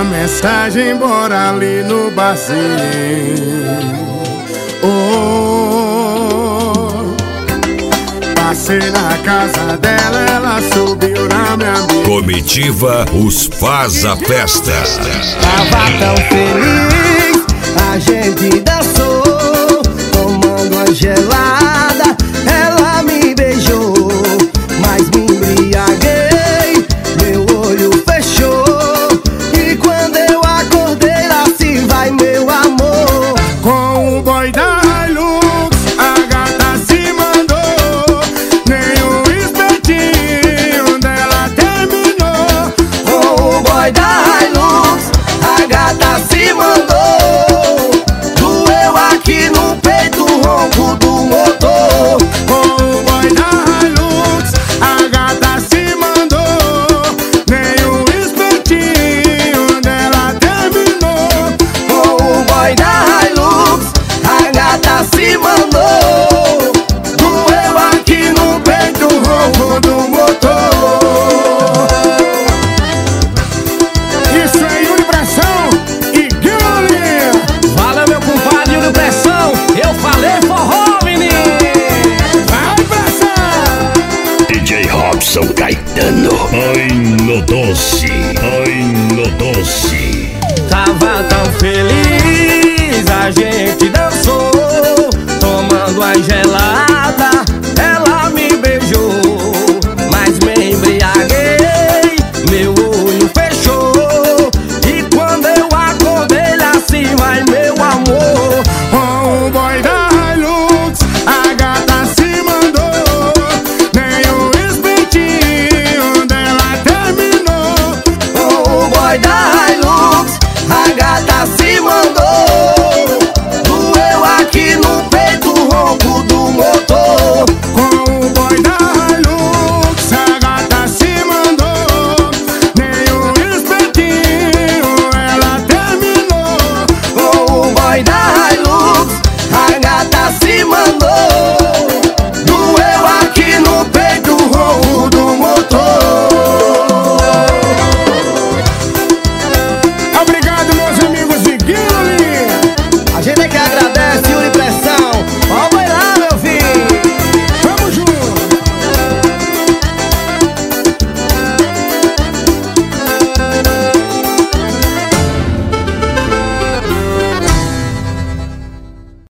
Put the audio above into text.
mensagem, bora ali no barzinho. Passei na casa dela, ela subiu na minha mesa. Comitiva Os Faz a Festa. Tava tão feliz, a gente dançou, tomando uma gelada, ela me beijou, mas me embriaguei, meu olho fechou, e quando eu acordei lá se vai meu amor. Com o boy da Hilux, a gata se mandou, nem o espetinho dela terminou. Com o boy da Hilux, a gata se mandou, doeu aqui no peito o ronco do motor. Com o boy da Hilux, a gata se mandou, nem o espetinho dela terminou. Com o boy da Hilux, a gata se mandou, doeu aqui no peito o ronco do motor. Isso é Yuri Pressão e Guilherme. Fala, meu compadre Yuri Pressão, eu falei forró, menino. Vai, Pressão! DJ Robson Caetano. Ai no doce, ai no doce. Tava tão feliz, a gente dançou, tomando a gelada, ela me beijou, mas me embriaguei, meu olho fechou, e quando eu acordei lá se vai meu amor. Com o boy da Hilux, a gata se mandou, nem o espetinho dela terminou. Com o boy da Hilux, a gata se mandou, doeu aqui no